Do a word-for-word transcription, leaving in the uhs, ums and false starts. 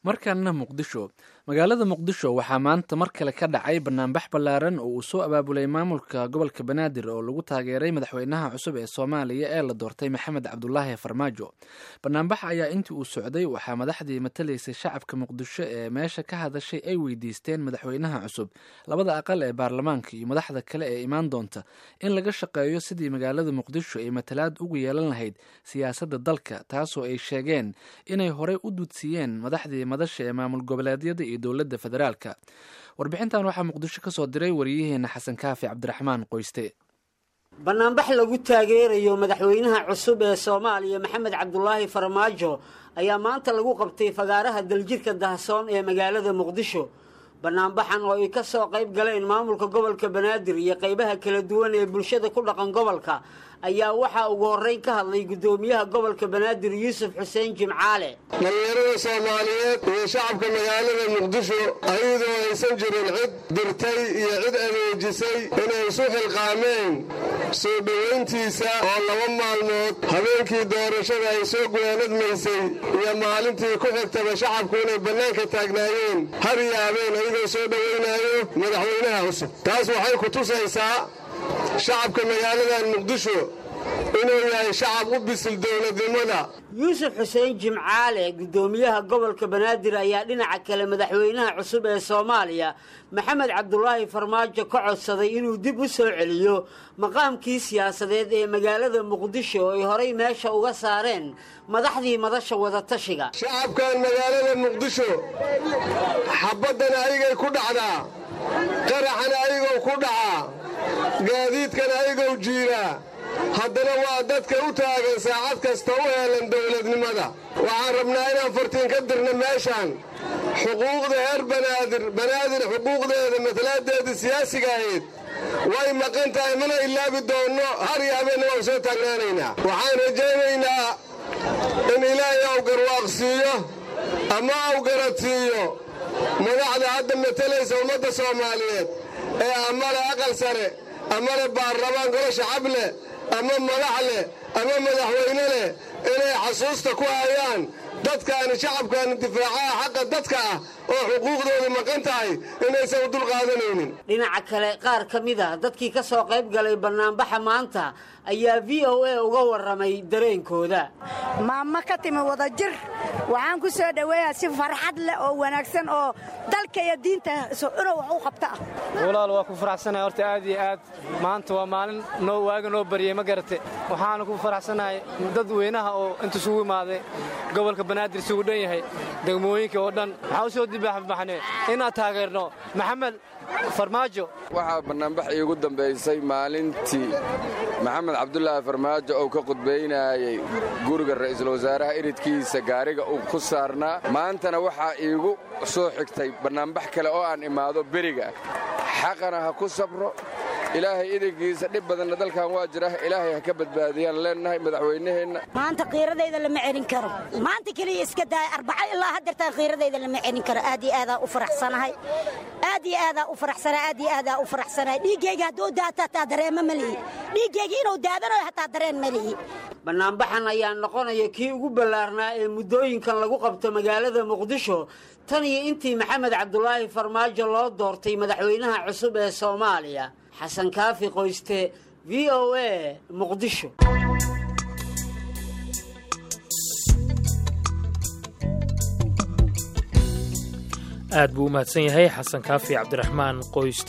markaana muqdisho magaalada muqdisho waxaa maanta mar kale ka dhacay banaanbax ballaaran oo uu soo abaabulay maamulka gobolka banaadir oo lagu taageeray madaxweynaha cusub ee soomaaliya ee la doortay maxamed cabdulaahi farmaajo. banaanbax ayaa intii uu socday waxaa madaxdii matalaysay shacabka muqdisho ee meesha ka hadashay ay weydiisteen madaxweynaha cusub, labada aqal ee baarlamaanka iyo madaxda kale ee imaan doonta in laga shaqeeyo sidii magaalada muqdisho ay matalaad ugu yeelan lahayd siyaasadda dalka, taasoo ay sheegeen inay horey u dudsiiyeen madaxdii madasha ee maamul goboleedyada iyo dowladda federaalka. warbixintan waxaa muqdisho ka soo diray wariyaheena xasan kaafi cabdiraxmaan qoyste. banaanbax lagu taageerayo madaxweynaha cusub ee soomaaliya maxamed cabdulaahi farmaajo ayaa maanta lagu qabtay fagaaraha daljirka dahsoon ee magaalada muqdisho. banaanbaxan oo ay ka soo qayb galeen maamulka gobolka banaadir iyo qaybaha kala duwan ee bulshada ku dhaqan gobolka ayaa waxaa ugu horreyn ka hadlay guddoomiyaha gobolka banaadir yuusuf xuseen jimcaale. dhalinyarada soomaaliyeed iyo shacabka magaalada muqdisho ayadoo aysan jirin cid dirtay iyo cid adeejisay inay isu xilqaameen soo dhowayntiisa oo laba maalmood habeenkii doorashada ay soo guwaanadmaysay iyo maalintii ku xigtaba shacabku inay bannaanka taagnaayeen har iyo habeen ayagoo soo dhowaynaayo madaxweynaha cusub. taas waxay ku tusaysaa shacabka magaaladan muqdisho inuu yahay shacab u bisil dowladnimada. yuusuf xuseen jimcaale guddoomiyaha gobolka banaadir ayaa dhinaca kale madaxweynaha cusub ee soomaaliya maxamed cabdulaahi farmaajo ka codsaday inuu dib u soo celiyo maqaamkii siyaasadeed ee magaalada muqdisho oo ay horay meesha uga saareen madaxdii madasha wadatashiga. shacabkan magaalada muqdisho xabadana ayagay ku dhacdaa, qaraxana ayagoo ku dhacaa, gaadiidkana ayagoo jiiraa, haddana waa dadka u taagan saacad kasta u heelan dowladnimada. waxaan rabnaa inaan fartiin ka dirna meeshaan xuquuqda reer banaadir banaadir xuquuqdeeda matalaadeeda siyaasiga ahayd way maqan tahay, mana ilaabi doonno, har iyo habeenna waan soo taagnaanaynaa. waxaan rajaynaynaa in ilaahay aw garwaaqsiiyo ama aw garadsiiyo madaxda hadda matalaysa ummadda soomaaliyeed ee amale aqal sare amale baarlamaan golo shacab leh ama madax leh ama madaxweyne leh inay xasuusta ku hayaan dadkaani shacabkaani difaacaha xaqa dadka ah oo xuquuqdooda maqan tahay inaysan u dulqaadanaynin. dhinaca kale qaar ka mid a dadkii ka soo qayb galay banaanbaxa maanta ayaa v o a uga warramay dareenkooda. maama ka timi wada jir waxaan ku soo dhoweeyaa si farxad leh oo wanaagsan oo dalka iyo diinta inuu wax u qabta ah. walaal waa ku faraxsanahay horta aad iyo aad. maanta waa maalin noo waaga noo baryay ma garate. waxaana ku faraxsanahay dad weynaha oo inta isugu imaaday gobolka banaadir isugu dhan yahay degmooyinka oo dhan. waxaa u soo dibaaxbaxnay inaan taageerno maxamed farmaajo. waxaa banaanbax iigu dambaysay maalintii maxamed cabdulaahi farmaajo oo ka khudbaynayay guriga ra'iisul wasaaraha iridkiisa gaariga uu ku saarnaa. maantana waxaa iigu soo xigtay banaanbax kale oo aan imaado beriga. xaqana ha ku sabro, ilaahay idinkiisa dhib badanna dalkan waa jira, ilaahay ha ka badbaadiyaan leennahay madaxweynaheenna. maanta qiiradayda lama celin karo. maanta keliya iska daaya arbaca ilaa haddeertaan qiiradayda lama celin karo. aad iyo aadaa u faraxsanahay aad iyo aadaa u faraxsanahay aad iyo aadaa u faraxsanahay dhiiggayga hadduu daata hataa dareema ma lihi. dhiiggayga inuu daadanayo hataa dareen ma lihi. banaanbaxan ayaa noqonaya kii ugu ballaarnaa ee muddooyinkan lagu qabto magaalada muqdisho tan iyo intii maxamed cabdulaahi farmaajo loo doortay madaxweynaha cusub ee soomaaliya. xasan kaafi qoyste, v o a, muqdisho. aad buu u mahadsan yahay xasan kaafi cabdiraxmaan qoyste.